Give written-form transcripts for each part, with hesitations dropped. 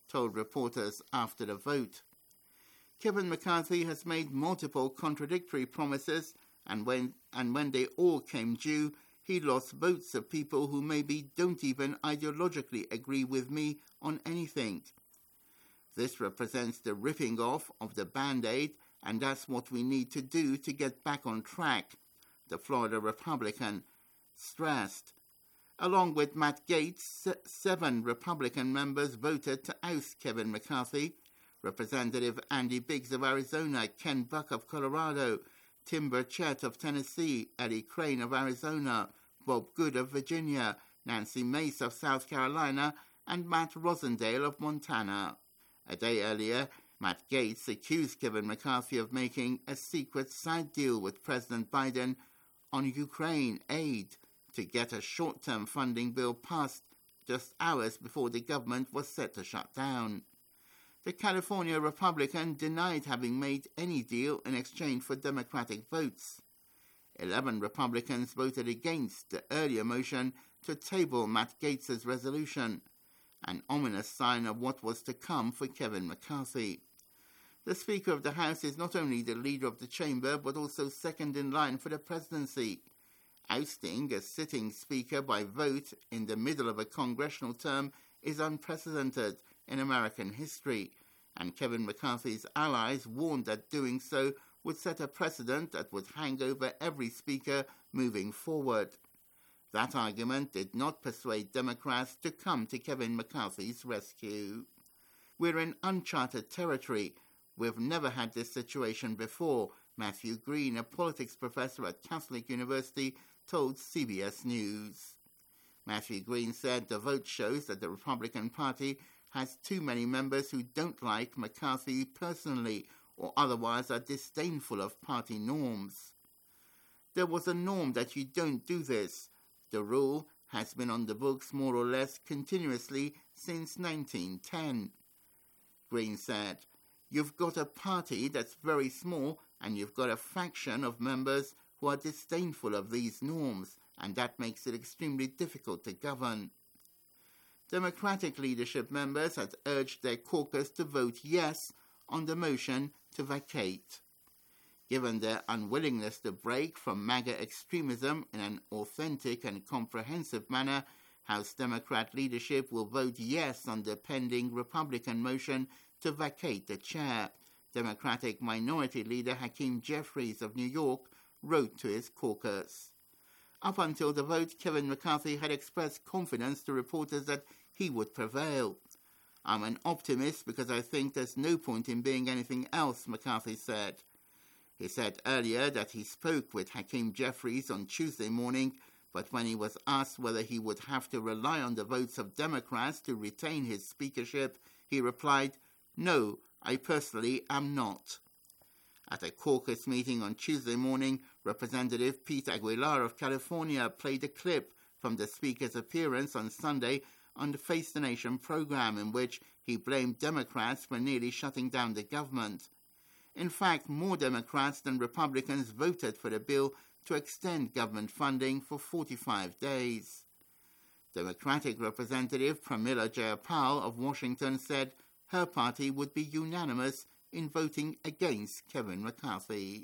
told reporters after the vote. Kevin McCarthy has made multiple contradictory promises, and when they all came due, he lost votes of people who maybe don't even ideologically agree with me on anything. This represents the ripping off of the Band-Aid, and that's what we need to do to get back on track, the Florida Republican stressed. Along with Matt Gaetz, 7 Republican members voted to oust Kevin McCarthy. Representative Andy Biggs of Arizona, Ken Buck of Colorado, Tim Burchett of Tennessee, Eddie Crane of Arizona, Bob Good of Virginia, Nancy Mace of South Carolina, and Matt Rosendale of Montana. A day earlier, Matt Gaetz accused Kevin McCarthy of making a secret side deal with President Biden on Ukraine aid to get a short-term funding bill passed just hours before the government was set to shut down. The California Republican denied having made any deal in exchange for Democratic votes. 11 Republicans voted against the earlier motion to table Matt Gaetz's resolution, an ominous sign of what was to come for Kevin McCarthy. The Speaker of the House is not only the leader of the chamber, but also second in line for the presidency. Ousting a sitting Speaker by vote in the middle of a congressional term is unprecedented in American history, and Kevin McCarthy's allies warned that doing so would set a precedent that would hang over every Speaker moving forward. That argument did not persuade Democrats to come to Kevin McCarthy's rescue. We're in uncharted territory. We've never had this situation before, Matthew Green, a politics professor at Catholic University, told CBS News. Matthew Green said the vote shows that the Republican Party has too many members who don't like McCarthy personally or otherwise are disdainful of party norms. There was a norm that you don't do this. The rule has been on the books more or less continuously since 1910. Green said, "You've got a party that's very small and you've got a faction of members who are disdainful of these norms, and that makes it extremely difficult to govern." Democratic leadership members had urged their caucus to vote yes on the motion to vacate. Given their unwillingness to break from MAGA extremism in an authentic and comprehensive manner, House Democrat leadership will vote yes on the pending Republican motion to vacate the chair. Democratic Minority Leader Hakeem Jeffries of New York wrote to his caucus. Up until the vote, Kevin McCarthy had expressed confidence to reporters that he would prevail. "I'm an optimist because I think there's no point in being anything else," McCarthy said. He said earlier that he spoke with Hakeem Jeffries on Tuesday morning, but when he was asked whether he would have to rely on the votes of Democrats to retain his speakership, he replied, "No, I personally am not." At a caucus meeting on Tuesday morning, Representative Pete Aguilar of California played a clip from the Speaker's appearance on Sunday on the Face the Nation program, in which he blamed Democrats for nearly shutting down the government. In fact, more Democrats than Republicans voted for the bill to extend government funding for 45 days. Democratic Representative Pramila Jayapal of Washington said her party would be unanimous in voting against Kevin McCarthy.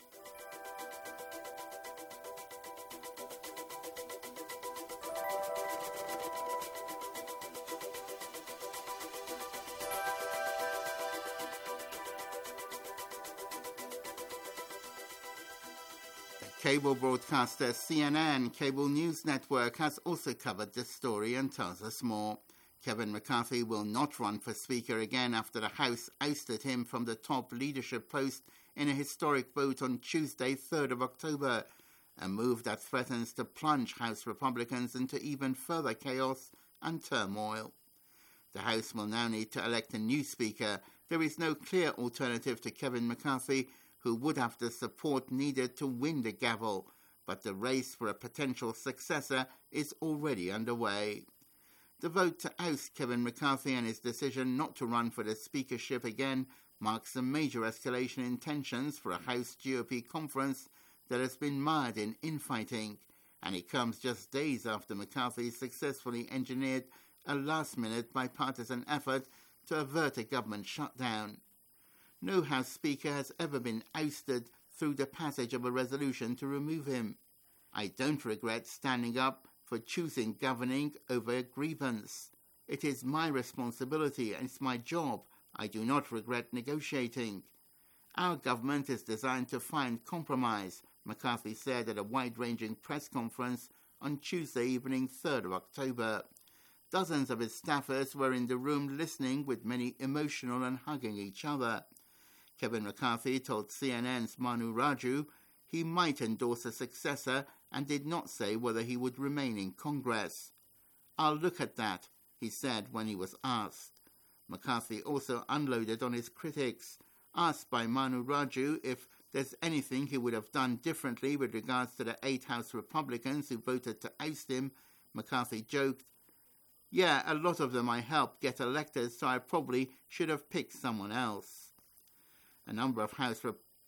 Cable broadcaster CNN Cable News Network has also covered this story and tells us more. Kevin McCarthy will not run for Speaker again after the House ousted him from the top leadership post in a historic vote on Tuesday, 3rd of October, a move that threatens to plunge House Republicans into even further chaos and turmoil. The House will now need to elect a new Speaker. There is no clear alternative to Kevin McCarthy, who would have the support needed to win the gavel, but the race for a potential successor is already underway. The vote to oust Kevin McCarthy and his decision not to run for the speakership again marks a major escalation in tensions for a House GOP conference that has been mired in infighting, and it comes just days after McCarthy successfully engineered a last-minute bipartisan effort to avert a government shutdown. No House Speaker has ever been ousted through the passage of a resolution to remove him. I don't regret standing up for choosing governing over a grievance. It is my responsibility and it's my job. I do not regret negotiating. Our government is designed to find compromise, McCarthy said at a wide-ranging press conference on Tuesday evening, 3rd of October. Dozens of his staffers were in the room listening, with many emotional and hugging each other. Kevin McCarthy told CNN's Manu Raju he might endorse a successor and did not say whether he would remain in Congress. "I'll look at that," he said when he was asked. McCarthy also unloaded on his critics. Asked by Manu Raju if there's anything he would have done differently with regards to the 8 House Republicans who voted to oust him, McCarthy joked, "Yeah, a lot of them I helped get elected, so I probably should have picked someone else." A number of House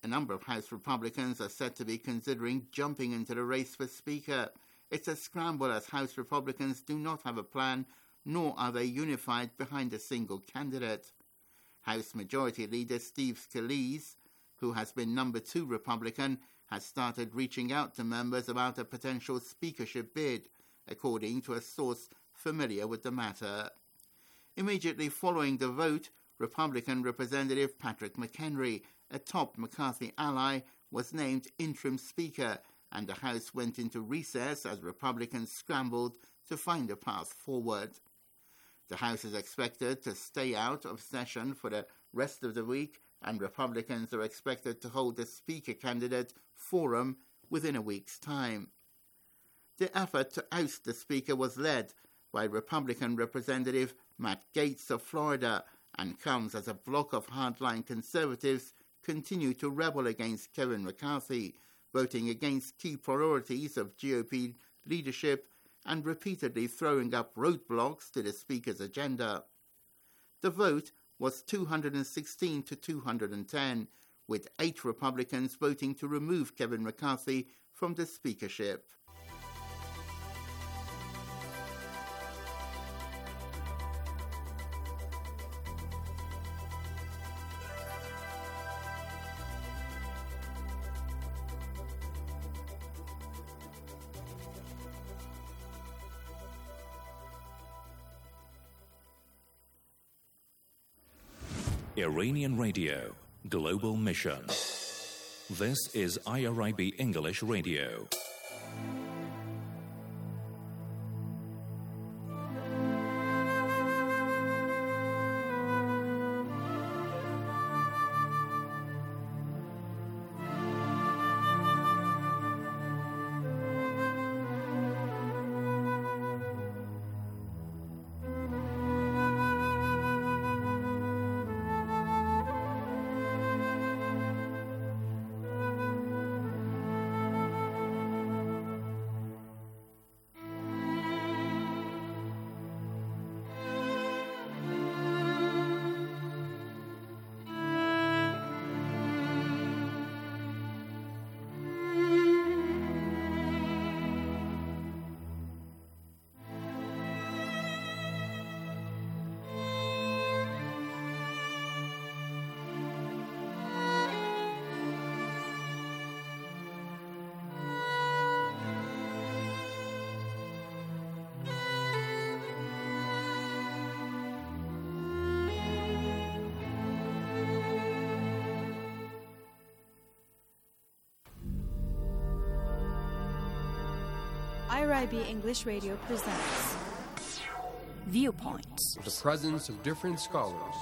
Republicans are said to be considering jumping into the race for Speaker. It's a scramble as House Republicans do not have a plan, nor are they unified behind a single candidate. House Majority Leader Steve Scalise, who has been number 2 Republican, has started reaching out to members about a potential speakership bid, according to a source familiar with the matter. Immediately following the vote, Republican Representative Patrick McHenry, a top McCarthy ally, was named interim Speaker, and the House went into recess as Republicans scrambled to find a path forward. The House is expected to stay out of session for the rest of the week, and Republicans are expected to hold a Speaker candidate forum within a week's time. The effort to oust the Speaker was led by Republican Representative Matt Gaetz of Florida and comes as a bloc of hardline conservatives continue to rebel against Kevin McCarthy, voting against key priorities of GOP leadership and repeatedly throwing up roadblocks to the Speaker's agenda. The vote was 216 to 210, with 8 Republicans voting to remove Kevin McCarthy from the speakership. Iranian Radio, Global Mission. This is IRIB English Radio. IRIB English Radio presents Viewpoints. The presence of different scholars.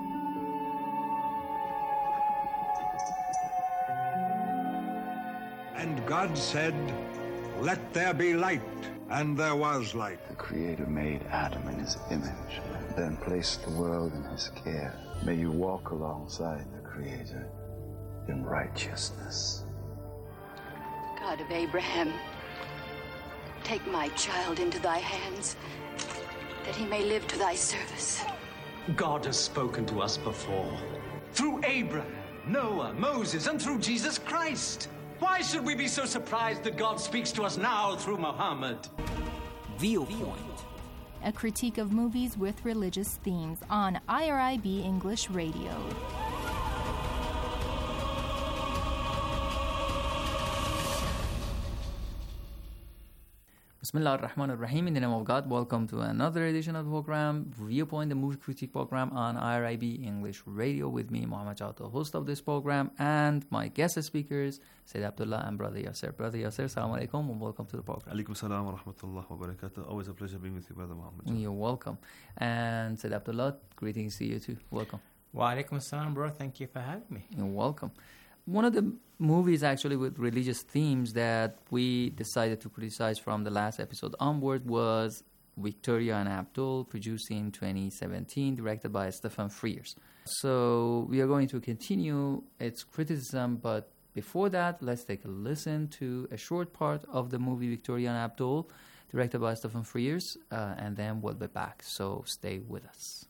And God said, "Let there be light," and there was light. The Creator made Adam in his image, and then placed the world in his care. May you walk alongside the Creator in righteousness. God of Abraham, take my child into thy hands, that he may live to thy service. God has spoken to us before, through Abraham, Noah, Moses, and through Jesus Christ. Why should we be so surprised that God speaks to us now through Muhammad? Viewpoint, a critique of movies with religious themes on IRIB English Radio. Bismillah ar-Rahman ar-Rahim. In the name of God, welcome to another edition of the program, Viewpoint, the movie critique program on IRIB English Radio, with me, Muhammad Jawad, the host of this program, and my guest speakers, Sayyid Abdullah and Brother Yasser. Brother Yasser, Assalamu alaikum, and welcome to the program. Alaikum salam wa rahmatullah wa barakatuh. Always a pleasure being with you, Brother Muhammad. You're welcome. And Sayyid Abdullah, greetings to you too. Welcome. Wa alaikum salam, bro. Thank you for having me. You're welcome. One of the movies actually with religious themes that we decided to criticize from the last episode onward was Victoria and Abdul, produced in 2017, directed by Stephen Frears. So we are going to continue its criticism, but before that, let's take a listen to a short part of the movie Victoria and Abdul, directed by Stephen Frears, and then we'll be back. So stay with us.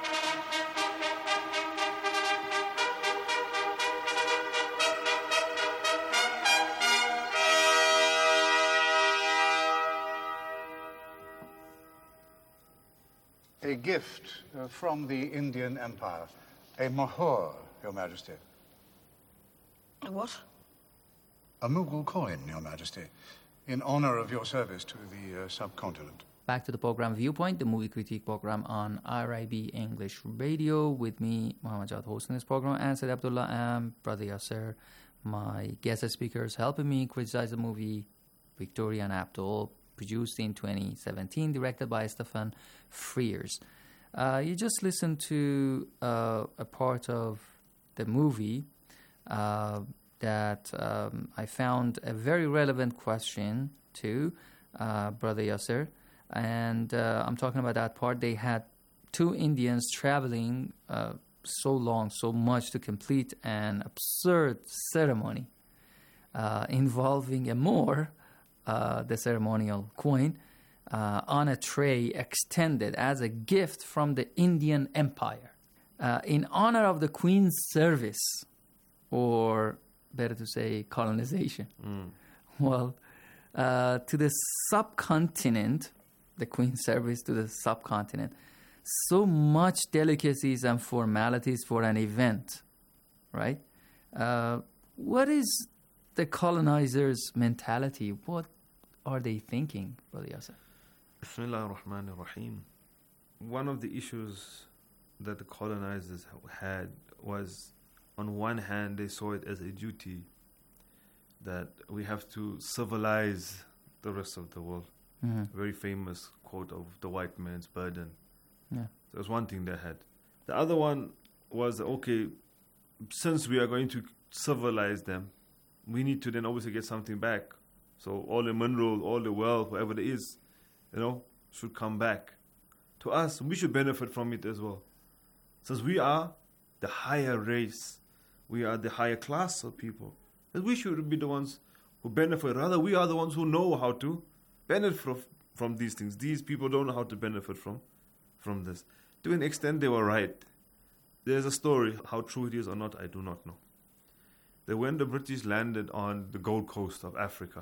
A gift from the Indian Empire. A mahur, Your Majesty. A what? A Mughal coin, Your Majesty, in honor of your service to the subcontinent. Back to the program Viewpoint, the movie critique program on IRIB English Radio, with me, Muhammad Jawad, hosting this program, and Sayyid Abdullah and Brother Yasser, my guest speakers, helping me criticize the movie Victoria and Abdul, produced in 2017, directed by Stephen Frears. You just listened to a part of the movie that I found a very relevant question to Brother Yasser. And I'm talking about that part. They had two Indians traveling so long, so much to complete an absurd ceremony involving a Moor, the ceremonial coin, on a tray extended as a gift from the Indian Empire in honor of the Queen's service, or better to say colonization. Well, to the subcontinent, the Queen's service to the subcontinent, so much delicacies and formalities for an event, right? What is the colonizers' mentality? What are they thinking, Brother Yasser? Bismillah ar-Rahman ar-Rahim. One of the issues that the colonizers had was, on one hand, they saw it as a duty that we have to civilize the rest of the world. Very famous quote of the white man's burden. Yeah. That was one thing they had. The other one was, okay, since we are going to civilize them, we need to then obviously get something back. So all the mineral, all the wealth, whatever it is, should come back to us. We should benefit from it as well. Since we are the higher race, we are the higher class of people, and we should be the ones who benefit. Rather, we are the ones who know how to benefit from these things. These people don't know how to benefit from this. To an extent, they were right. There's a story. How true it is or not, I do not know. That when the British landed on the Gold Coast of Africa,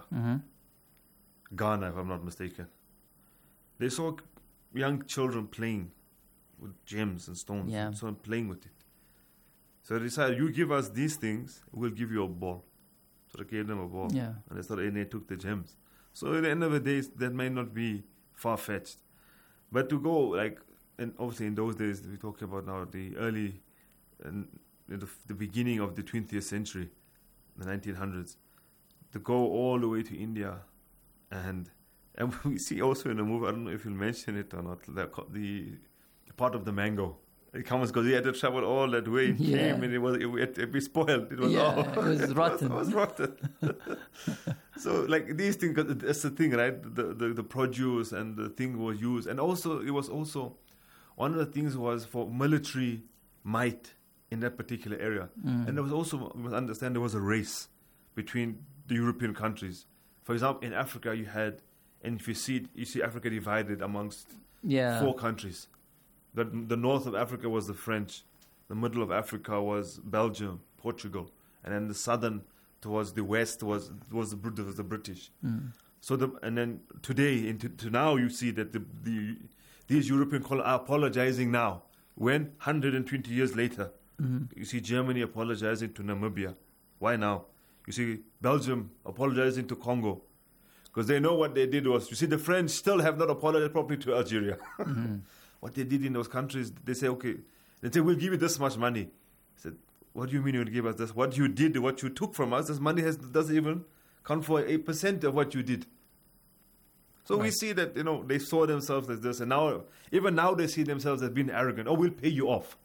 Ghana, if I'm not mistaken, they saw young children playing with gems and stones, and so on, playing with it. So they decided, you give us these things, we'll give you a ball. So they gave them a ball. Yeah. And they took the gems. So at the end of the day, that may not be far-fetched. But to go, and obviously in those days, we're talking about now the early, the beginning of the 20th century, the 1900s, to go all the way to India. And we see also in the movie, I don't know if you'll mention it or not, the part of the mango. It comes because he had to travel all that way. It came and it was spoiled. It was it was rotten. It was rotten. So these things, that's the thing, right? The produce and the thing was used, and also it was also one of the things was for military might in that particular area. And there was also, you must understand, there was a race between the European countries. For example, in Africa you had, and if you see Africa divided amongst 4 countries. The north of Africa was the French, the middle of Africa was Belgium, Portugal, and then the southern towards the west was the British. So and then today to now you see that the these European colonies are apologizing now. When? 120 years later. You see Germany apologizing to Namibia. Why now? You see Belgium apologizing to Congo. Because they know what they did was, you see, the French still have not apologized properly to Algeria. What they did in those countries, they say, okay, they say, we'll give you this much money. I said, what do you mean you'll give us this? What you did, what you took from us, this money doesn't even count for 8% of what you did. So we see that, they saw themselves as this, and now, even now they see themselves as being arrogant. Oh, we'll pay you off.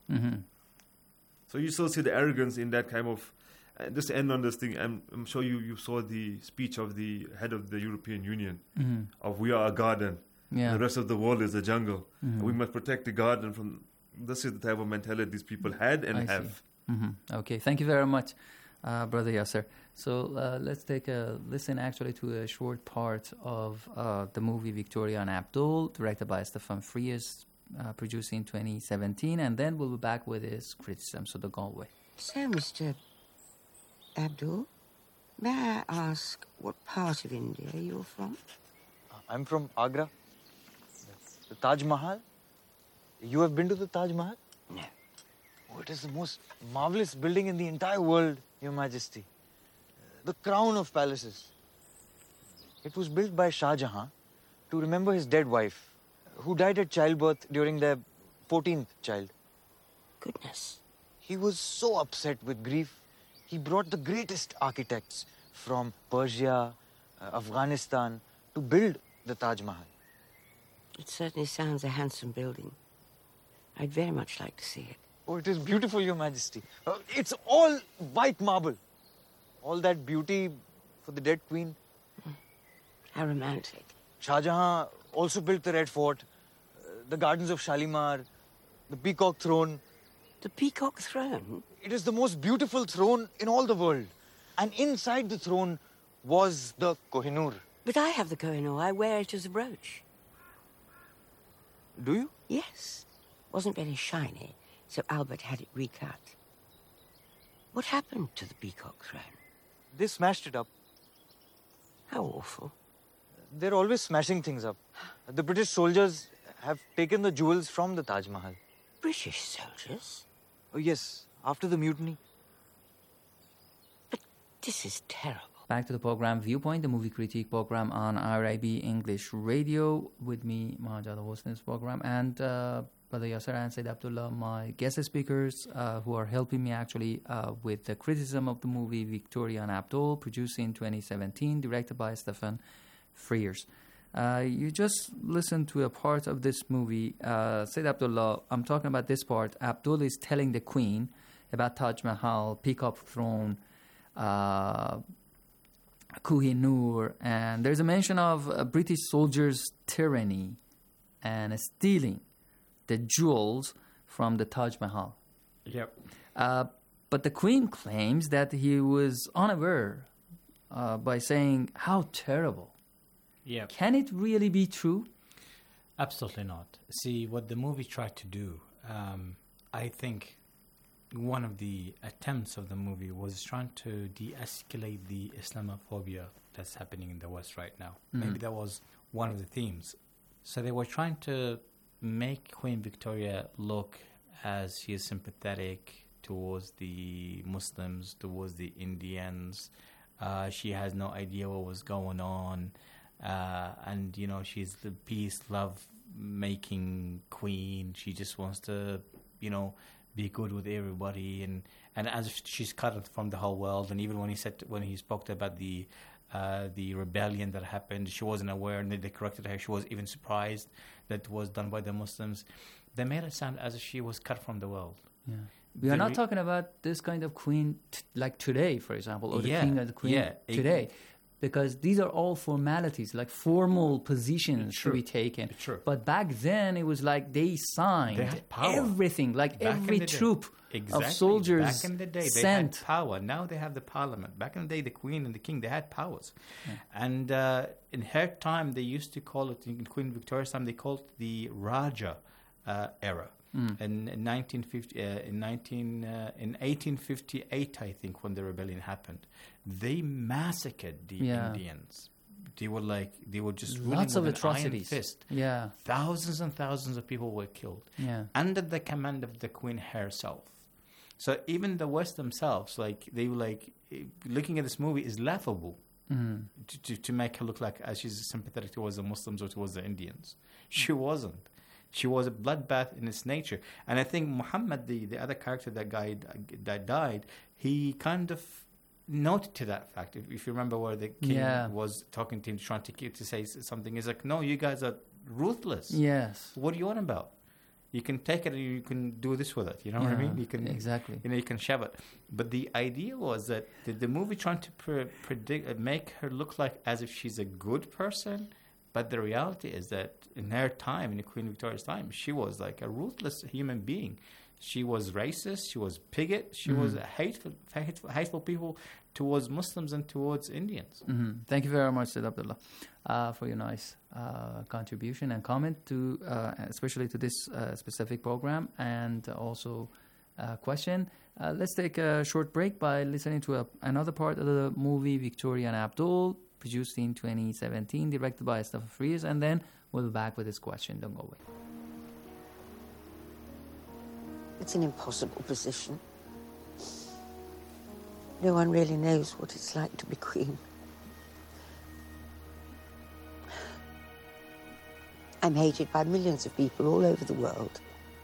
So you still see the arrogance in that kind of, just to end on this thing, I'm sure you saw the speech of the head of the European Union, of we are a garden, the rest of the world is a jungle. And we must protect the garden from, this is the type of mentality these people had and have. Okay, thank you very much, Brother Yasser. So let's take a listen actually to a short part of the movie Victoria and Abdul, directed by Stefan Frears, produced in 2017, and then we'll be back with his criticism, so the Galway. So, Mr. Abdul, may I ask what part of India you're from? I'm from Agra. The Taj Mahal. You have been to the Taj Mahal? No. Oh, it is the most marvelous building in the entire world, Your Majesty. The crown of palaces. It was built by Shah Jahan to remember his dead wife, who died at childbirth during their 14th child. Goodness. He was so upset with grief, he brought the greatest architects from Persia, Afghanistan, to build the Taj Mahal. It certainly sounds a handsome building. I'd very much like to see it. Oh, it is beautiful, Your Majesty. It's all white marble. All that beauty for the dead queen. How romantic. Shah Jahan also built the Red Fort, the gardens of Shalimar, the Peacock Throne. The Peacock Throne? It is the most beautiful throne in all the world. And inside the throne was the Kohinoor. But I have the Kohinoor. I wear it as a brooch. Do you? Yes. Wasn't very shiny, so Albert had it recut. What happened to the Peacock Throne? They smashed it up. How awful. They're always smashing things up. The British soldiers have taken the jewels from the Taj Mahal. British soldiers? Oh, yes, after the mutiny. But this is terrible. Back to the program Viewpoint, the movie critique program on IRIB English Radio. With me, Mahajad, hosting this program, and Brother Yasser and Said Abdullah, my guest speakers, who are helping me actually with the criticism of the movie Victoria and Abdul, produced in 2017, directed by Stefan Frears. You just listened to a part of this movie. Said Abdullah, I'm talking about this part. Abdul is telling the Queen about Taj Mahal, Peacock Throne, Kohinoor, and there's a mention of British soldiers' tyranny and stealing the jewels from the Taj Mahal. Yep. But the Queen claims that he was unaware by saying, how terrible. Yep. Can it really be true? Absolutely not. See, what the movie tried to do, I think one of the attempts of the movie was trying to de-escalate the Islamophobia that's happening in the West right now. Maybe that was one of the themes. So they were trying to make Queen Victoria look as she is sympathetic towards the Muslims, towards the Indians. She has no idea what was going on. And, she's the peace, love-making queen. She just wants to, be good with everybody. And as she's cut from the whole world, and even when he spoke about the rebellion that happened, she wasn't aware, and they corrected her. She was even surprised that it was done by the Muslims. They made it sound as if she was cut from the world. Yeah. We are not talking about this kind of queen like today, for example, or the king or the queen today. Because these are all formalities, like formal positions to be taken. But back then, it was like they signed everything, like back every troop of soldiers back in the day, sent. They had power. Now they have the parliament. Back in the day, the queen and the king, they had powers. Yeah. And in her time, they used to call it, in Queen Victoria's time, they called it the Raja era. In 1858, I think, when the rebellion happened, they massacred the Indians. they were just lots of ruling with an iron atrocities. fist. Yeah. Thousands and thousands of people were killed. Yeah. Under the command of the queen herself. So even the West themselves, they were looking at this movie is laughable. To make her look like as she's sympathetic towards the Muslims or towards the Indians. She wasn't. She was a bloodbath in its nature. And I think Muhammad, the other character that died, he kind of noted to that fact. If you remember where the king was talking to him, trying to say something, he's like, no, you guys are ruthless. Yes. What are you on about? You can take it and you can do this with it. You know what I mean? You can exactly. You can shove it. But the idea was that the movie trying to make her look like as if she's a good person. But the reality is that in her time, in Queen Victoria's time, she was like a ruthless human being. She was racist. She was bigot. She was hateful people towards Muslims and towards Indians. Thank you very much, Sayyid Abdullah, for your nice contribution and comment to, especially to this specific program, and also question. Let's take a short break by listening to another part of the movie Victoria and Abdul, produced in 2017, directed by Stephen Frears, and then we'll be back with this question. Don't go away. It's an impossible position. No one really knows what it's like to be queen. I'm hated by millions of people all over the world.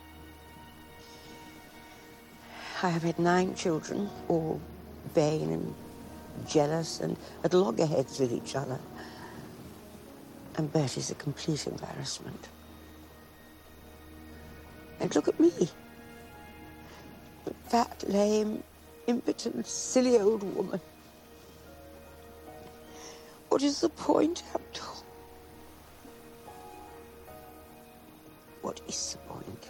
I have had 9 children, all vain and jealous and at loggerheads with each other. And Bertie's a complete embarrassment. And look at me. Fat, lame, impotent, silly old woman. What is the point, Abdul? What is the point?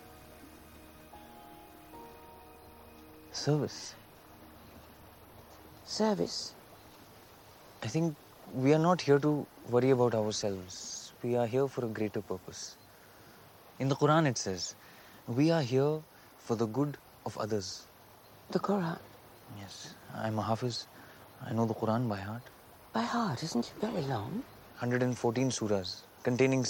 Service. Service? I think we are not here to worry about ourselves. We are here for a greater purpose. In the Quran it says, we are here for the good of others. The Quran? Yes. I'm a Hafiz. I know the Quran by heart. By heart? Isn't it very long? 114 surahs, containing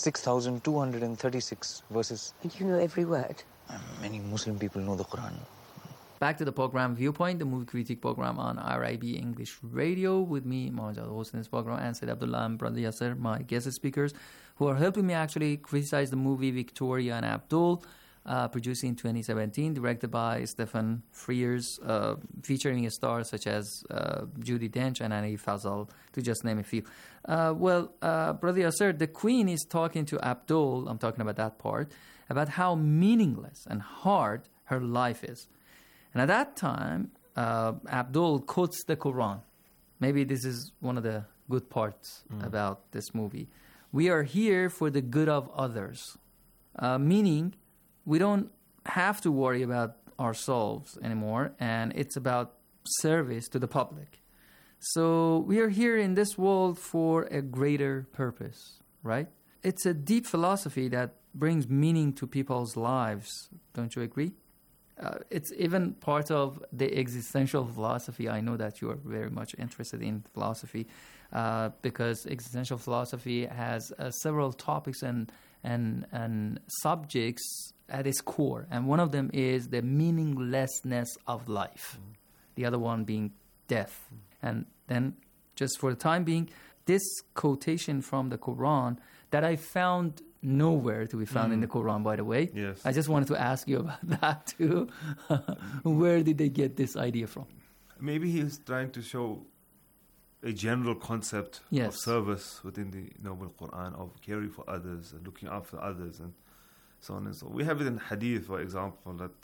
6,236 verses. And you know every word? Many Muslim people know the Quran. Back to the program Viewpoint, the movie critique program on IRIB English Radio, with me, Mohajad, hosting this program, and Sayyid Abdullah and Brother Yasser, my guest speakers, who are helping me actually criticize the movie Victoria and Abdul, produced in 2017, directed by Stephen Frears, featuring stars such as Judi Dench and Annie Fazal, to just name a few. Brother Yasser, the Queen is talking to Abdul, I'm talking about that part, about how meaningless and hard her life is. And at that time, Abdul quotes the Quran. Maybe this is one of the good parts about this movie. We are here for the good of others, meaning we don't have to worry about ourselves anymore, and it's about service to the public. So we are here in this world for a greater purpose, right? It's a deep philosophy that brings meaning to people's lives. Don't you agree? It's even part of the existential philosophy. I know that you are very much interested in philosophy because existential philosophy has several topics and subjects at its core. And one of them is the meaninglessness of life. The other one being death. And then, just for the time being, this quotation from the Quran that I found nowhere to be found in the Quran, by the way. Yes. I just wanted to ask you about that too. Where did they get this idea from? Maybe he's trying to show a general concept of service within the Noble Quran, of caring for others and looking after others and so on and so on. We have it in Hadith, for example, that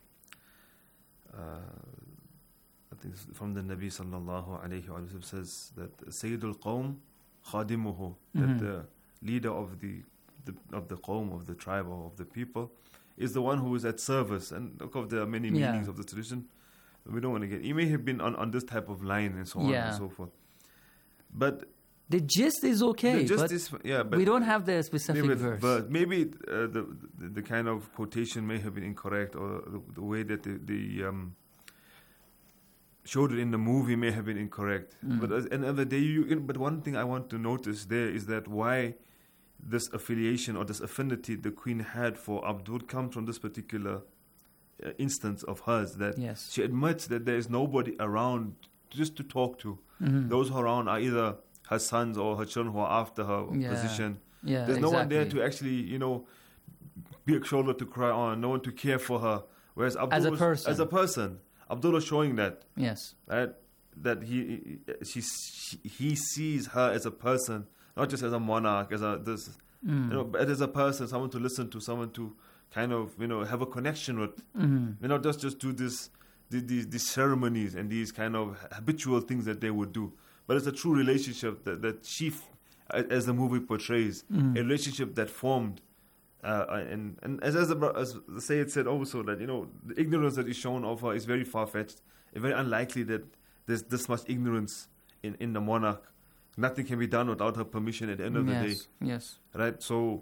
I think from the Nabi sallallahu alayhi wa sallam says that Sayyidul Qawm khadimuhu, that the leader of the qawm, of the tribe, or of the people, is the one who is at service. And look, there are many meanings of the tradition. We don't want to get... He may have been on this type of line and so on and so forth. But... the gist is okay, but we don't have the specific verse. But maybe the kind of quotation may have been incorrect, or the way that the showed it in the movie may have been incorrect. But another day, but one thing I want to notice there is that why this affiliation or this affinity the Queen had for Abdul comes from this particular instance of hers, that she admits that there is nobody around just to talk to. Those who are around are either her sons or her children who are after her position. There's no one there to actually, be a shoulder to cry on, no one to care for her. Whereas Abdul as a person, Abdul was showing that. Yes. Right? That he sees her as a person, not just as a monarch, as but as a person, someone to listen to, someone to kind of, have a connection with. Not just do these ceremonies and these kind of habitual things that they would do. But it's a true relationship that she, as the movie portrays, a relationship that formed. And as the Sayyid said also, that the ignorance that is shown of her is very far-fetched. It's very unlikely that there's this much ignorance in the monarch. Nothing can be done without her permission at the end of the day. Yes. Right? So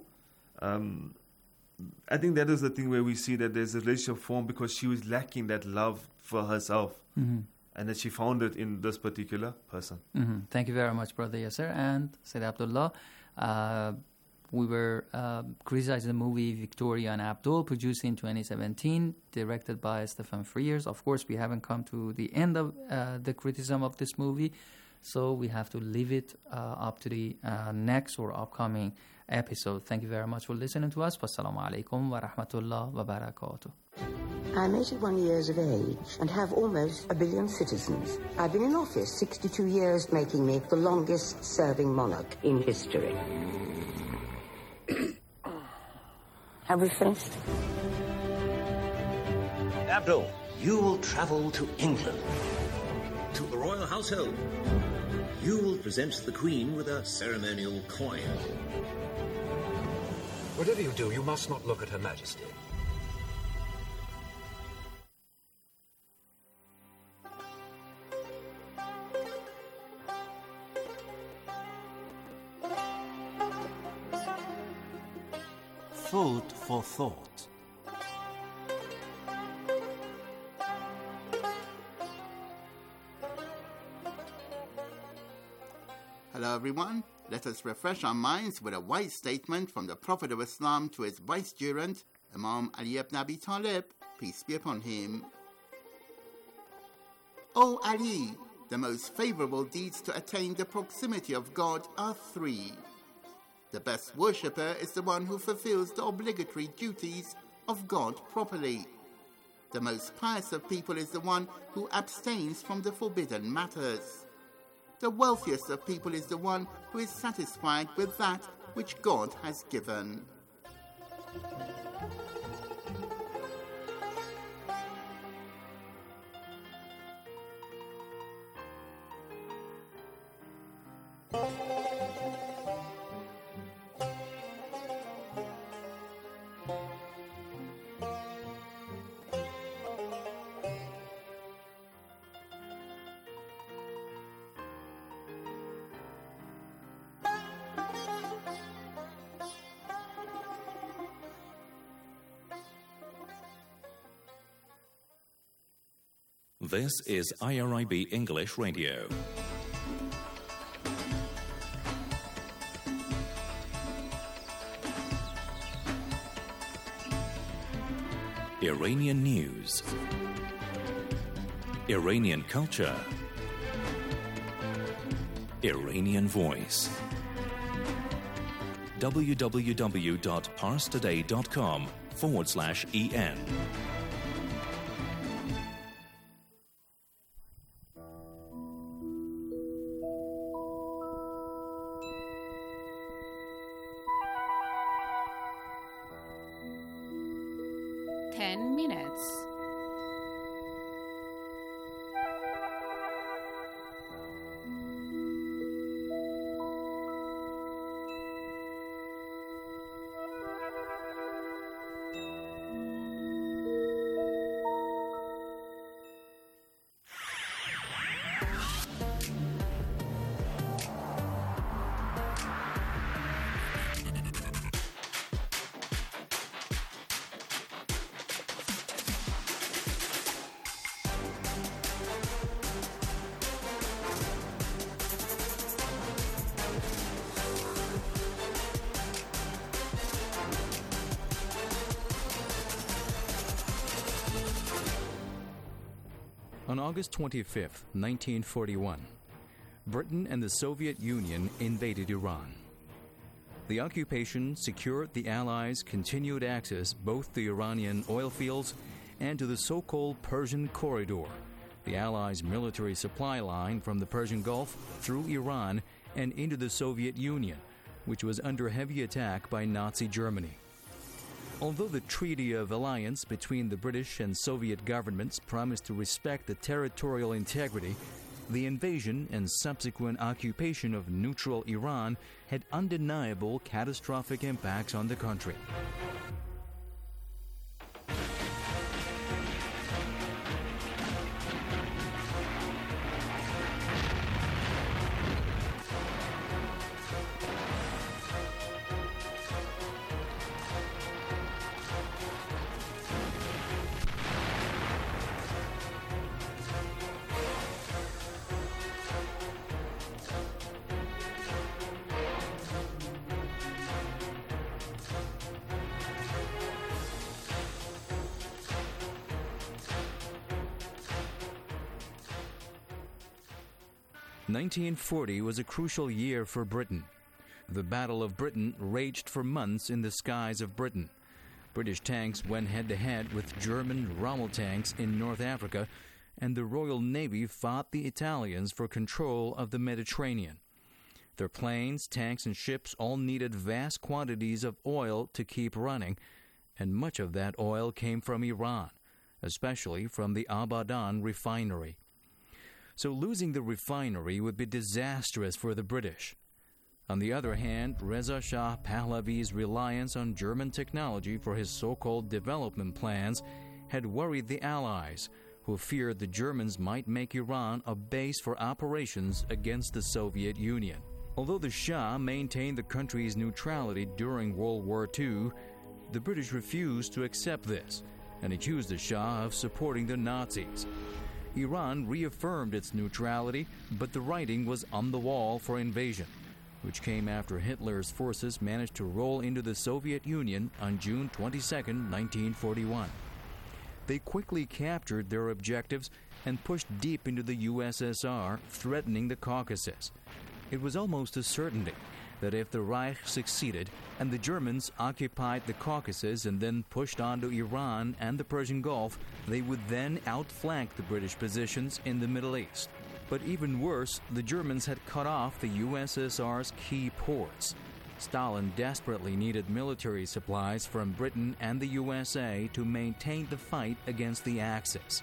I think that is the thing where we see that there's a relationship formed because she was lacking that love for herself. And that she found it in this particular person. Thank you very much, Brother Yasser and Sayyid Abdullah. We were criticizing the movie Victoria and Abdul, produced in 2017, directed by Stephen Frears. Of course, we haven't come to the end of the criticism of this movie, so we have to leave it up to the next or upcoming episode. Thank you very much for listening to us. Wassalamu alaikum wa rahmatullah wa barakatuh. I'm 81 years of age and have almost 1 billion citizens. I've been in office 62 years, making me the longest-serving monarch in history. Have we finished? Abdul, you will travel to England, to the royal household. You will present the Queen with a ceremonial coin. Whatever you do, you must not look at Her Majesty. Food for thought. Hello everyone. Let us refresh our minds with a wise statement from the Prophet of Islam to his vicegerent, Imam Ali ibn Abi Talib, peace be upon him. O Ali, the most favorable deeds to attain the proximity of God are 3. The best worshipper is the one who fulfills the obligatory duties of God properly. The most pious of people is the one who abstains from the forbidden matters. The wealthiest of people is the one who is satisfied with that which God has given. This is IRIB English Radio. Iranian news, Iranian culture, Iranian voice. www.parstoday.com/EN. On August 25, 1941, Britain and the Soviet Union invaded Iran. The occupation secured the Allies' continued access both to Iranian oil fields and to the so-called Persian Corridor, the Allies' military supply line from the Persian Gulf through Iran and into the Soviet Union, which was under heavy attack by Nazi Germany. Although the Treaty of Alliance between the British and Soviet governments promised to respect the territorial integrity, the invasion and subsequent occupation of neutral Iran had undeniable catastrophic impacts on the country. "1940 was a crucial year for Britain. The Battle of Britain raged for months in the skies of Britain. British tanks went head-to-head with German Rommel tanks in North Africa, and the Royal Navy fought the Italians for control of the Mediterranean. Their planes, tanks, and ships all needed vast quantities of oil to keep running, and much of that oil came from Iran, especially from the Abadan refinery. So losing the refinery would be disastrous for the British. On the other hand, Reza Shah Pahlavi's reliance on German technology for his so-called development plans had worried the Allies, who feared the Germans might make Iran a base for operations against the Soviet Union. Although the Shah maintained the country's neutrality during World War II, the British refused to accept this and accused the Shah of supporting the Nazis. Iran reaffirmed its neutrality, but the writing was on the wall for invasion, which came after Hitler's forces managed to roll into the Soviet Union on June 22, 1941. They quickly captured their objectives and pushed deep into the USSR, threatening the Caucasus. It was almost a certainty that if the Reich succeeded and the Germans occupied the Caucasus and then pushed on to Iran and the Persian Gulf, they would then outflank the British positions in the Middle East. But even worse, the Germans had cut off the USSR's key ports. Stalin desperately needed military supplies from Britain and the USA to maintain the fight against the Axis.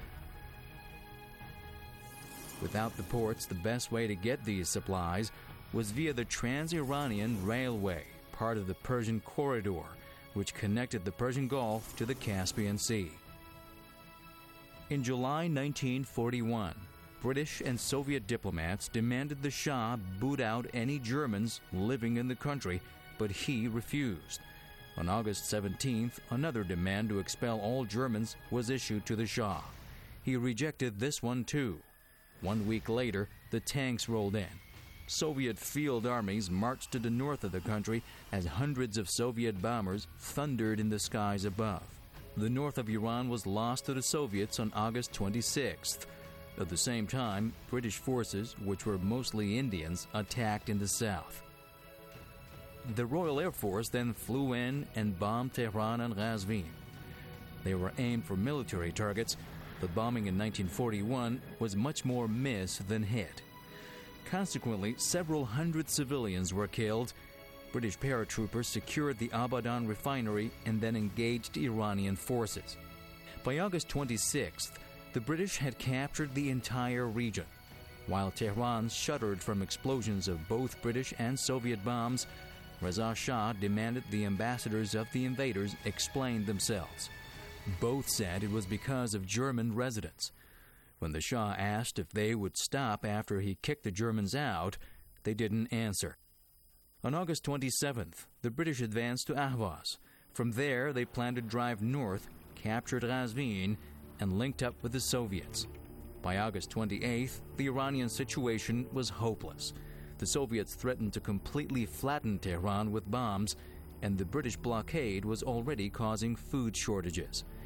Without the ports, the best way to get these supplies was via the Trans-Iranian Railway, part of the Persian Corridor, which connected the Persian Gulf to the Caspian Sea. In July 1941, British and Soviet diplomats demanded the Shah boot out any Germans living in the country, but he refused. On August 17th, another demand to expel all Germans was issued to the Shah. He rejected this one too. 1 week later, the tanks rolled in. Soviet field armies marched to the north of the country as hundreds of Soviet bombers thundered in the skies above. The north of Iran was lost to the Soviets on August 26th. At the same time, British forces, which were mostly Indians, attacked in the south. The Royal Air Force then flew in and bombed Tehran and Ghazvin. They were aimed for military targets. The bombing in 1941 was much more miss than hit. Consequently, several hundred civilians were killed. British paratroopers secured the Abadan refinery and then engaged Iranian forces. By August 26th, the British had captured the entire region. While Tehran shuddered from explosions of both British and Soviet bombs, Reza Shah demanded the ambassadors of the invaders explain themselves. Both said it was because of German residents. When the Shah asked if they would stop after he kicked the Germans out, they didn't answer. On August 27th, the British advanced to Ahvaz. From there, they planned to drive north, captured Ghazvin, and linked up with the Soviets. By August 28th, the Iranian situation was hopeless. The Soviets threatened to completely flatten Tehran with bombs, and the British blockade was already causing food shortages.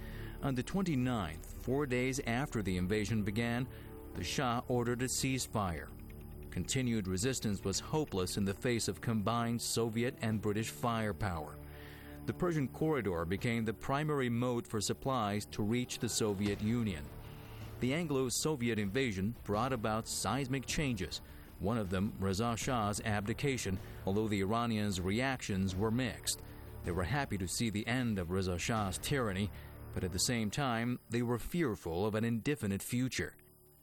On the 29th, 4 days after the invasion began, the Shah ordered a ceasefire. Continued resistance was hopeless in the face of combined Soviet and British firepower. The Persian Corridor became the primary mode for supplies to reach the Soviet Union. The Anglo-Soviet invasion brought about seismic changes, one of them Reza Shah's abdication, although the Iranians' reactions were mixed. They were happy to see the end of Reza Shah's tyranny, but at the same time, they were fearful of an indefinite future.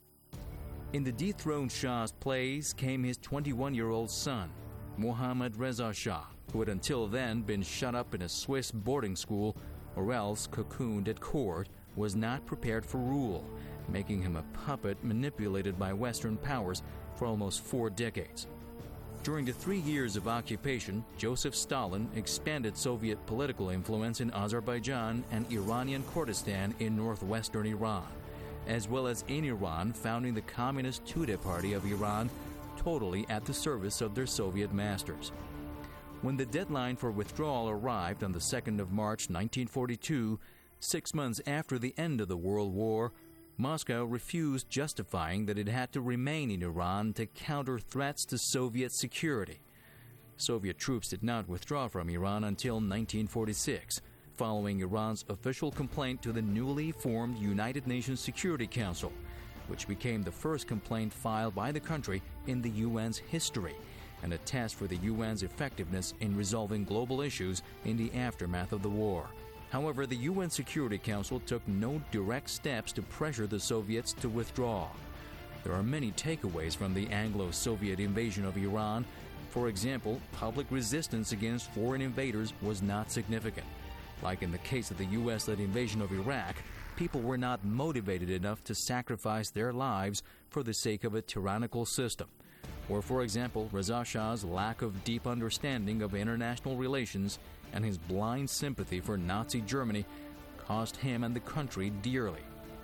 In the dethroned Shah's place came his 21-year-old son, Mohammad Reza Shah, who had until then been shut up in a Swiss boarding school or else cocooned at court, was not prepared for rule, making him a puppet manipulated by Western powers for almost 4 decades. During the 3 years of occupation, Joseph Stalin expanded Soviet political influence in Azerbaijan and Iranian Kurdistan in northwestern Iran, as well as in Iran, founding the Communist Tudeh Party of Iran, totally at the service of their Soviet masters. When the deadline for withdrawal arrived on the 2nd of March 1942, 6 months after the end of the World War, Moscow refused, justifying that it had to remain in Iran to counter threats to Soviet security. Soviet troops did not withdraw from Iran until 1946, following Iran's official complaint to the newly formed United Nations Security Council, which became the first complaint filed by the country in the UN's history, and a test for the UN's effectiveness in resolving global issues in the aftermath of the war. However, the UN Security Council took no direct steps to pressure the Soviets to withdraw. There are many takeaways from the Anglo-Soviet invasion of Iran. For example, public resistance against foreign invaders was not significant. Like in the case of the US-led invasion of Iraq, people were not motivated enough to sacrifice their lives for the sake of a tyrannical system. Or, for example, Reza Shah's lack of deep understanding of international relations and his blind sympathy for Nazi Germany cost him and the country dearly.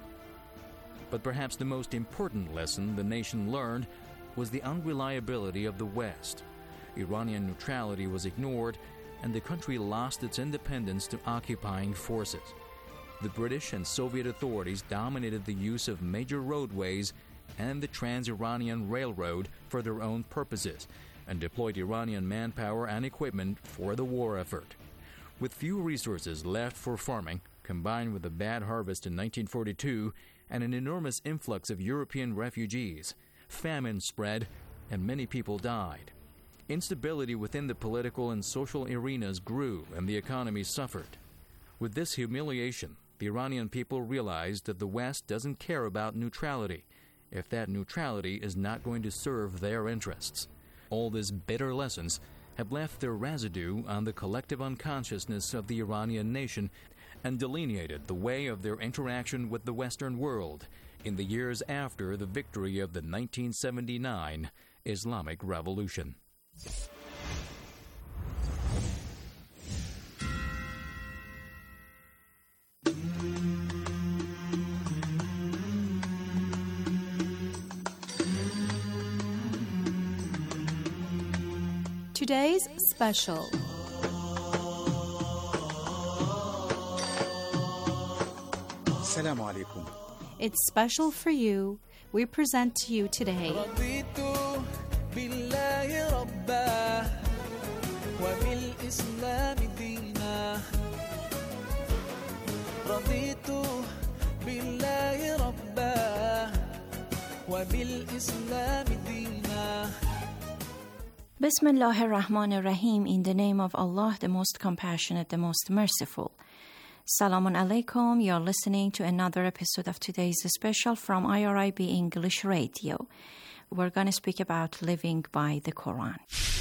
But perhaps the most important lesson the nation learned was the unreliability of the West. Iranian neutrality was ignored, and the country lost its independence to occupying forces. The British and Soviet authorities dominated the use of major roadways and the Trans-Iranian Railroad for their own purposes, and deployed Iranian manpower and equipment for the war effort. With few resources left for farming, combined with a bad harvest in 1942 and an enormous influx of European refugees, famine spread and many people died. Instability within the political and social arenas grew and the economy suffered. With this humiliation, the Iranian people realized that the West doesn't care about neutrality if that neutrality is not going to serve their interests. All these bitter lessons have left their residue on the collective unconsciousness of the Iranian nation and delineated the way of their interaction with the Western world in the years after the victory of the 1979 Islamic Revolution. Today's special. Assalamu alaikum. It's special for you. We present to you today. Bismillah ar-Rahman ar-Rahim, in the name of Allah, the most compassionate, the most merciful. Salamun alaikum, you're listening to another episode of today's special from IRIB English Radio. We're going to speak about living by the Quran.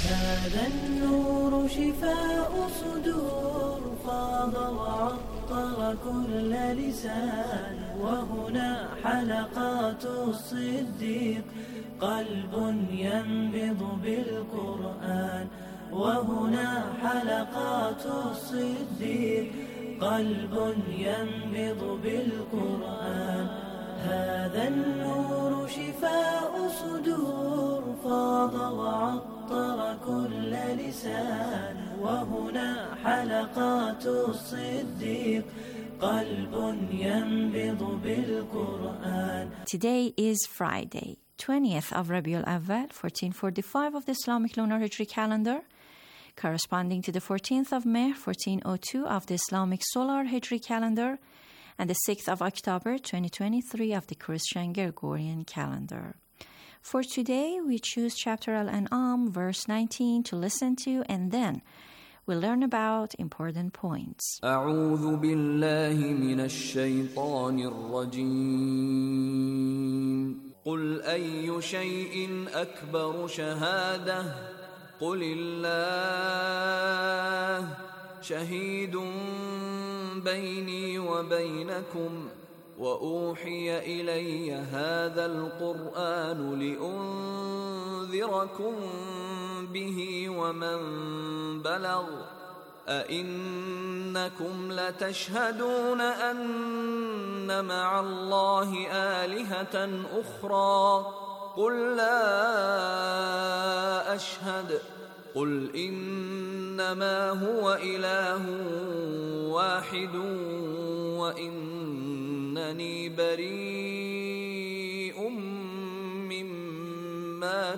قلب ينبض بالقرآن وهنا حلقات الصديق قلب ينبض بالقرآن هذا النور شفاء صدور فاض وعطر كل لسان وهنا حلقات الصديق قلب ينبض بالقرآن. Today is Friday, 20th of Rabiul Awwal, 1445 of the Islamic Lunar Hijri calendar, corresponding to the 14th of May, 1402 of the Islamic Solar Hijri calendar, and the 6th of October, 2023 of the Christian Gregorian calendar. For today, we choose chapter Al-An'am, verse 19 to listen to, and then we'll learn about important points. أعوذ بالله من الشيطان الرجيم. قل أي شيء أكبر شهادة قل الله شهيد بيني وبينكم وأوحي إلي هذا القرآن لأنذركم به ومن بلغ أئنكم لتشهدون أن مع الله آلهة أخرى قل لا أشهد قل إنما هو إله واحد وإنني بريء مما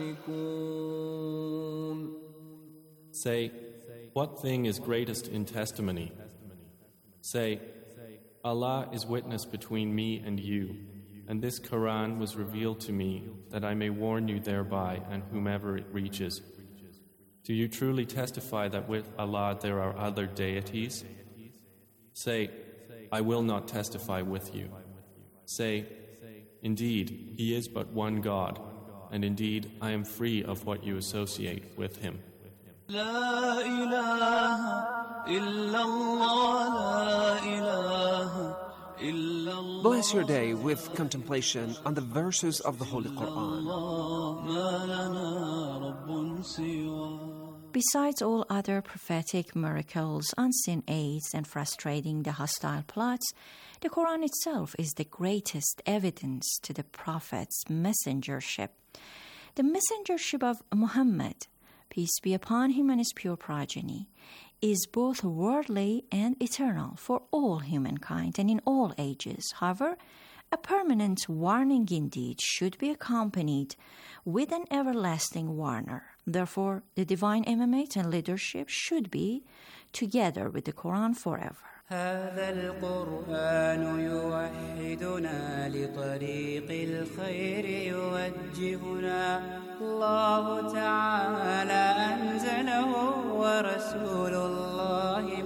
تشركون. Say, what thing is greatest in testimony? Say, Allah is witness between me and you, and this Quran was revealed to me that I may warn you thereby and whomever it reaches. Do you truly testify that with Allah there are other deities? Say, I will not testify with you. Say, indeed, He is but one God, and indeed I am free of what you associate with Him. لا إله إلا الله لا إله إلا الله. Bless your day with contemplation on the verses of the Holy Quran. ما لنا رب سوى. Besides all other prophetic miracles, unseen aids, and frustrating the hostile plots, the Quran itself is the greatest evidence to the Prophet's messengership. The messengership of Muhammad, peace be upon him and his pure progeny, is both worldly and eternal for all humankind and in all ages. However, a permanent warning indeed should be accompanied with an everlasting warner. Therefore, the divine imamate and leadership should be together with the Quran forever. هذا القرآن يوحدنا لطريق الخير يوجهنا الله تعالى أنزله ورسول الله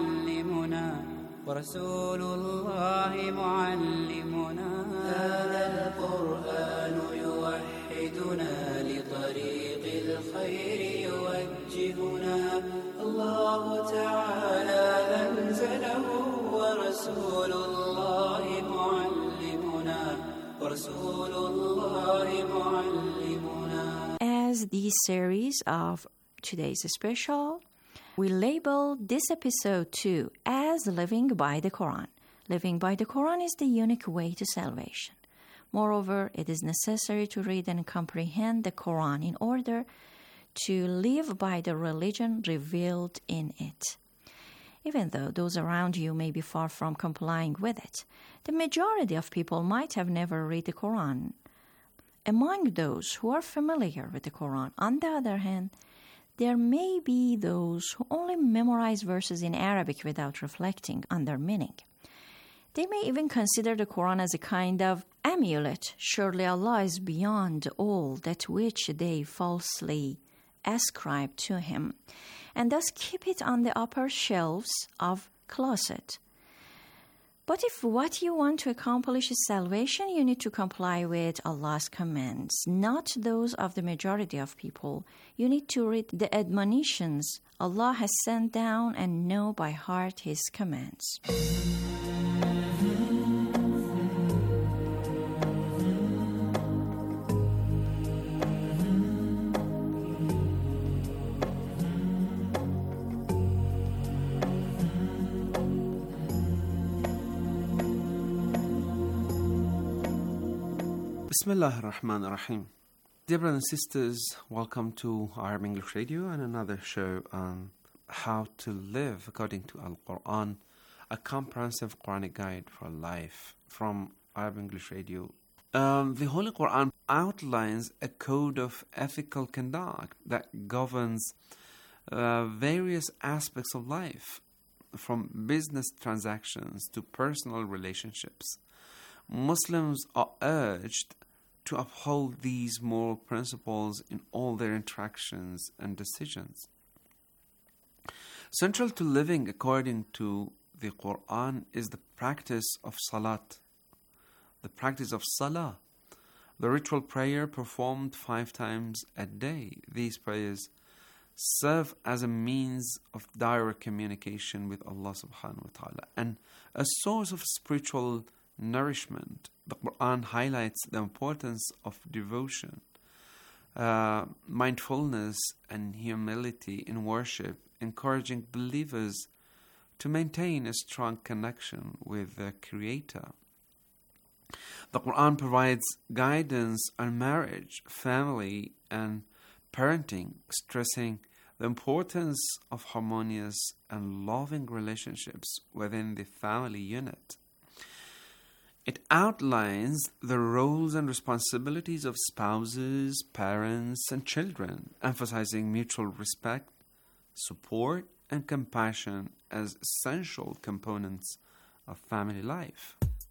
معلمنا هذا القرآن يوحدنا لطريق الخير يوجهنا الله تعالى أنزله ورسول الله معلمنا. As the series of today's special, we label this episode 2 as Living by the Quran. Living by the Quran is the unique way to salvation. Moreover, it is necessary to read and comprehend the Quran in order to live by the religion revealed in it. Even though those around you may be far from complying with it, the majority of people might have never read the Quran. Among those who are familiar with the Quran, on the other hand, there may be those who only memorize verses in Arabic without reflecting on their meaning. They may even consider the Quran as a kind of amulet. Surely Allah is beyond all that which they falsely ascribe to Him, and thus keep it on the upper shelves of closet. But if what you want to accomplish is salvation, you need to comply with Allah's commands, not those of the majority of people. You need to read the admonitions Allah has sent down and know by heart His commands. Bismillah ar-Rahman ar-Rahim. Dear brothers and sisters, welcome to Arab English Radio and another show on how to live according to Al-Quran. a comprehensive Quranic guide for life from Arab English Radio. The Holy Quran outlines a code of ethical conduct that governs various aspects of life, from business transactions to personal relationships. Muslims are urged to uphold these moral principles in all their interactions and decisions. Central to living according to the Quran is the practice of salat, the practice of salah, the ritual prayer performed 5 times a day. These prayers serve as a means of direct communication with Allah subhanahu wa ta'ala and a source of spiritual nourishment. The Quran highlights the importance of devotion, mindfulness, and humility in worship, encouraging believers to maintain a strong connection with the Creator. The Quran provides guidance on marriage, family, and parenting, stressing the importance of harmonious and loving relationships within the family unit. It outlines the roles and responsibilities of spouses, parents, and children, emphasizing mutual respect, support, and compassion as essential components of family life.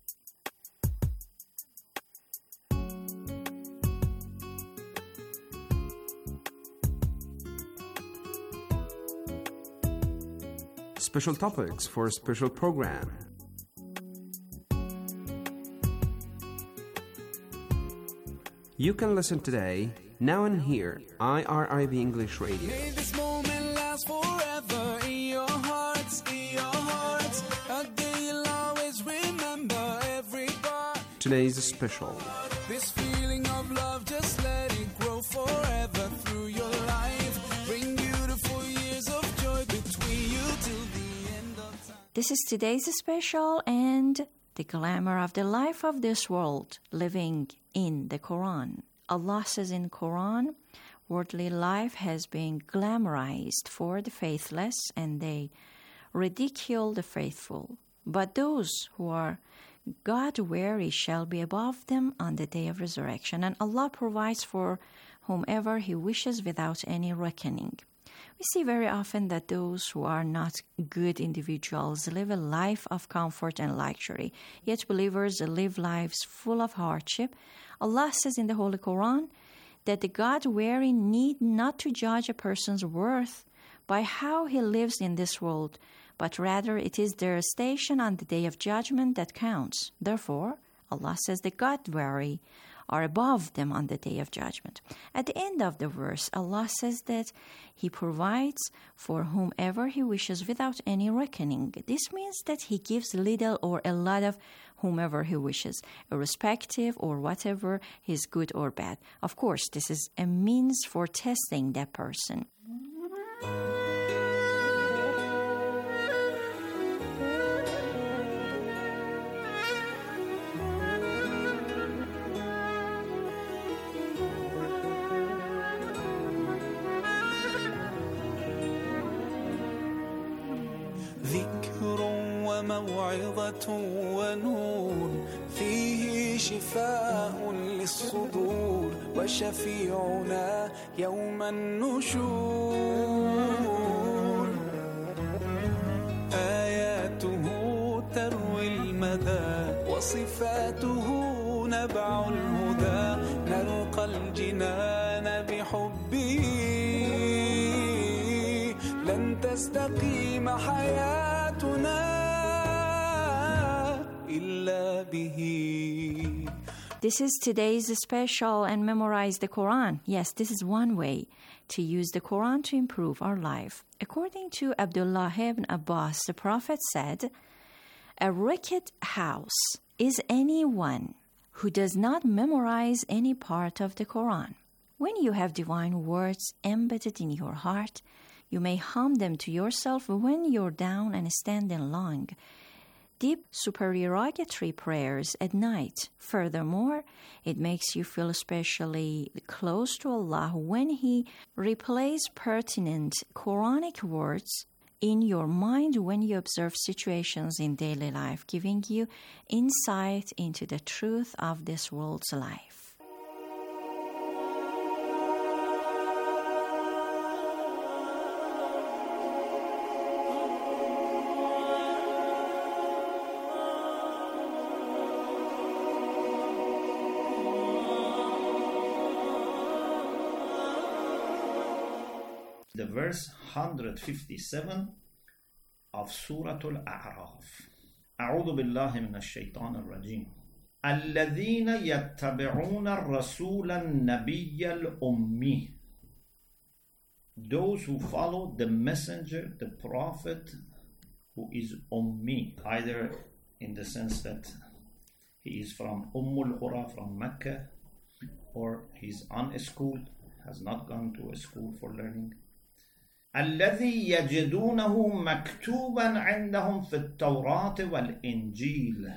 Special topics for a special program. You can listen today, now and here, IRIB English Radio. May this moment last forever in your hearts, a day you'll always remember every part. Today's special. This feeling of love, just let it grow forever through your life. Bring beautiful years of joy between you till the end of time. This is today's special and the glamour of the life of this world, living in the Quran. Allah says in Quran, worldly life has been glamorized for the faithless and they ridicule the faithful. But those who are God-weary shall be above them on the day of resurrection. And Allah provides for whomever He wishes without any reckoning. We see very often that those who are not good individuals live a life of comfort and luxury, yet believers live lives full of hardship. Allah says in the Holy Quran that the God-weary need not to judge a person's worth by how he lives in this world, but rather it is their station on the day of judgment that counts. Therefore, Allah says the God-weary are above them on the day of judgment. At the end of the verse, Allah says that He provides for whomever He wishes without any reckoning. This means that He gives little or a lot of whomever He wishes, irrespective or whatever is good or bad. Of course, this is a means for testing that person. موعظة ونور فيه شفاء للصدور وشفيعنا يوم النشور آياته تروي المدى وصفاته نبع الهدى نلقى الجنان بحبه لن تستقيم حياتنا This is today's special and memorize the Quran. Yes, this is one way to use the Quran to improve our life. According to Abdullah ibn Abbas, the Prophet said, "A wicked house is anyone who does not memorize any part of the Quran. When you have divine words embedded in your heart, you may hum them to yourself when you're down and standing long. Deep supererogatory prayers at night. Furthermore, it makes you feel especially close to Allah when He replays pertinent Quranic words in your mind when you observe situations in daily life, giving you insight into the truth of this world's life. The verse 157 of Surah Al-A'raf. أعوذ بالله من الشيطان الرجيم. الذين يتبعون الرسول النبي الأمي. Those who follow the messenger, the prophet, who is Ummi, either in the sense that he is from Ummul Qura, from Mecca, or he's unschooled, has not gone to a school for learning. الذي يجدونه مكتوبا عندهم في التوراة والإنجيل.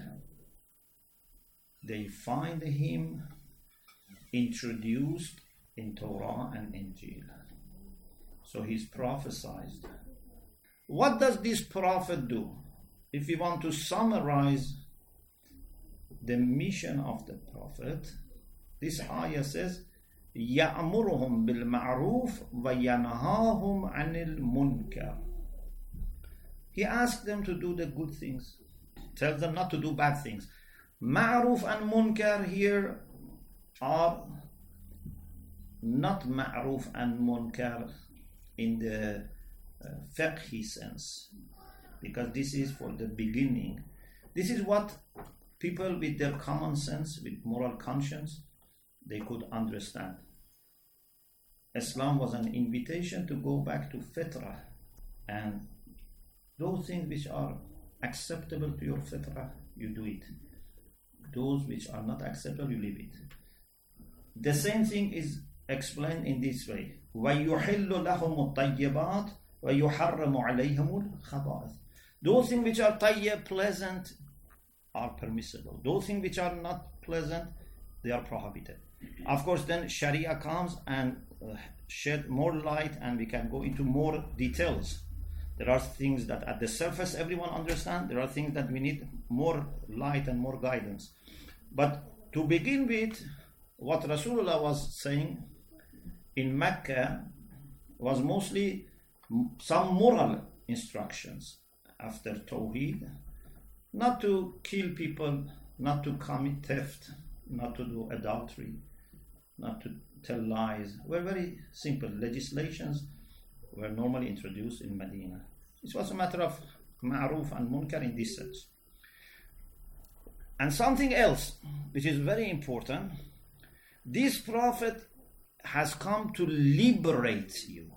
They find him introduced in Torah and Injil. So he's prophesied. What does this prophet do? If we want to summarize the mission of the prophet, this ayah says, يأمرهم بالمعروف وينهاهم عن المنكر. He asks them to do the good things, tells them not to do bad things. Ma'ruf and munkar here are not ma'ruf and munkar in the fiqhi sense, because this is for the beginning. This is what people with their common sense, with moral conscience, they could understand. Islam was an invitation to go back to fitrah, and those things which are acceptable to your fitrah, you do it. Those which are not acceptable, you leave it. The same thing is explained in this way. وَيُحِلُّ لَهُمُ الطَّيِّبَاتِ وَيُحَرَّمُ عَلَيْهِمُ الْخَبَائِثِ. Those things which are tayyib, pleasant, are permissible. Those things which are not pleasant, they are prohibited. Of course, then Sharia comes and shed more light, and we can go into more details. There are things that at the surface everyone understands. There are things that we need more light and more guidance. But to begin with, what Rasulullah was saying in Mecca was mostly some moral instructions after Tawheed. Not to kill people, not to commit theft, not to do adultery, not to tell lies. Were very simple. Legislations were normally introduced in Medina. It was a matter of ma'ruf and munkar in this sense. And something else, which is very important, this prophet has come to liberate you.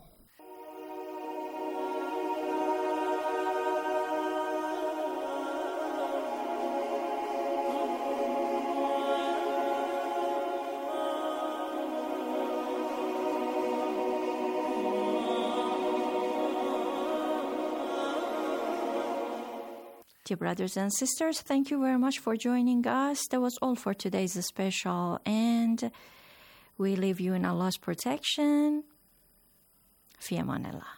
Dear brothers and sisters, thank you very much for joining us. That was all for today's special, and we leave you in Allah's protection. Fi amanillah.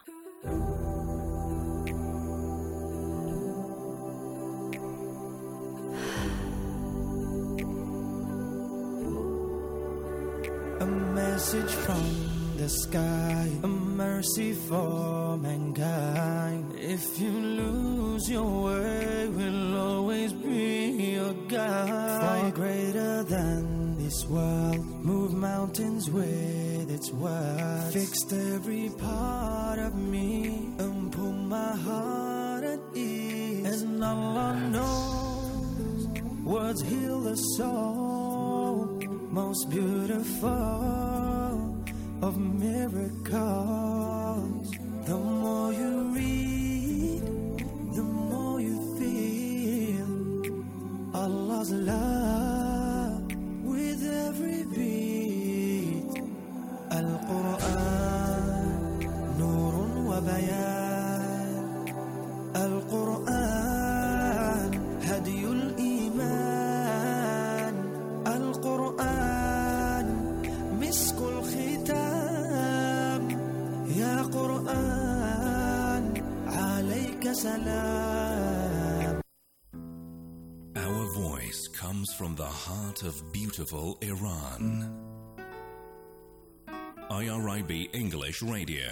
A message from the sky, a mercy for mankind. If you lose your way, we'll always be your guide. Far greater than this world, move mountains with its word. Fixed every part of me and put my heart at ease. And Allah knows words heal the soul, most beautiful of miracles. The more you read, the more you feel Allah's love with every beat. Al-Quran, Nurun wa Bayan. Al-Quran, Hadiyul Iman. Al-Quran, Miskul Khitam. Ya Quran, salam. Our voice comes from the heart of beautiful Iran. IRIB English Radio.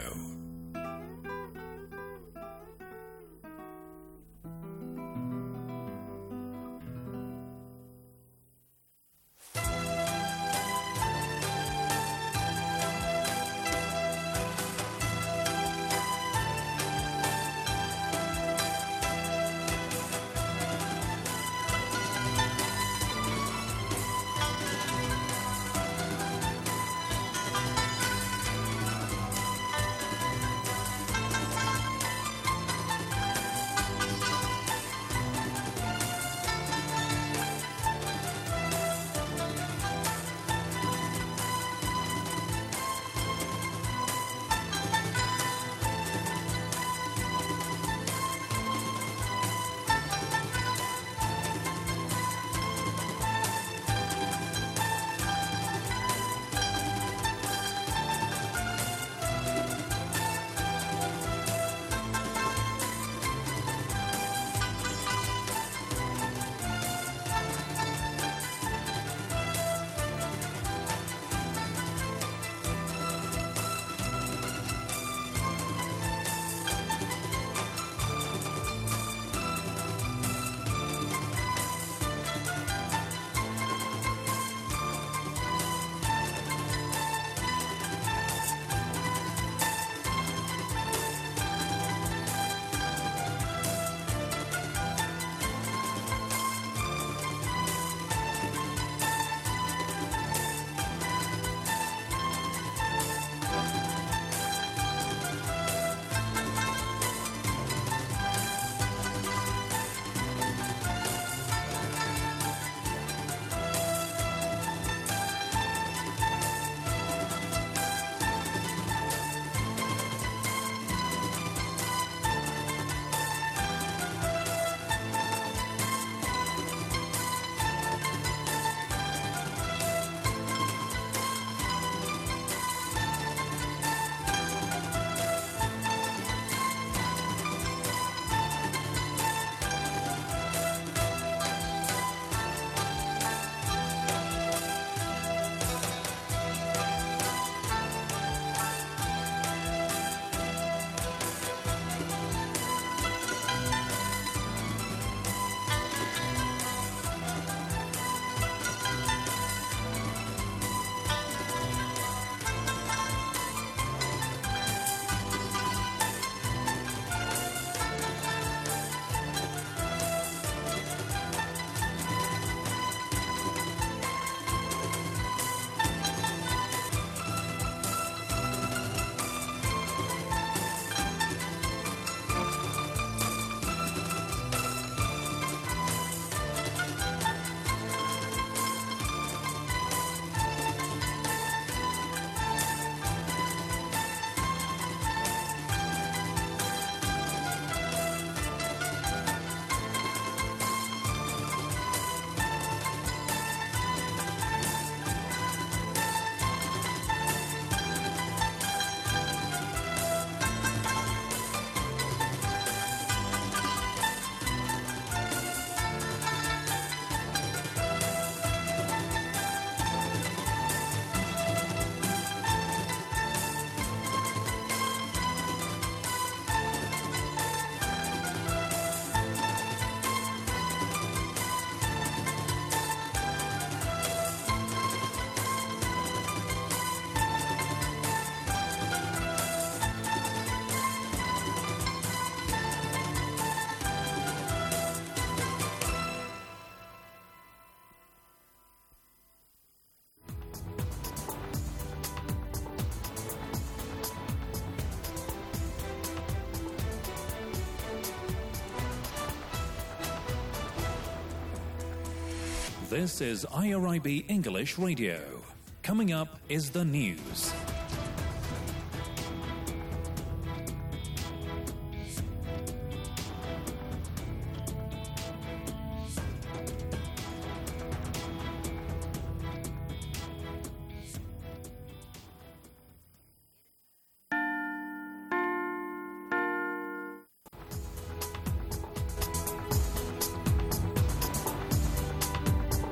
This is IRIB English Radio. Coming up is the news.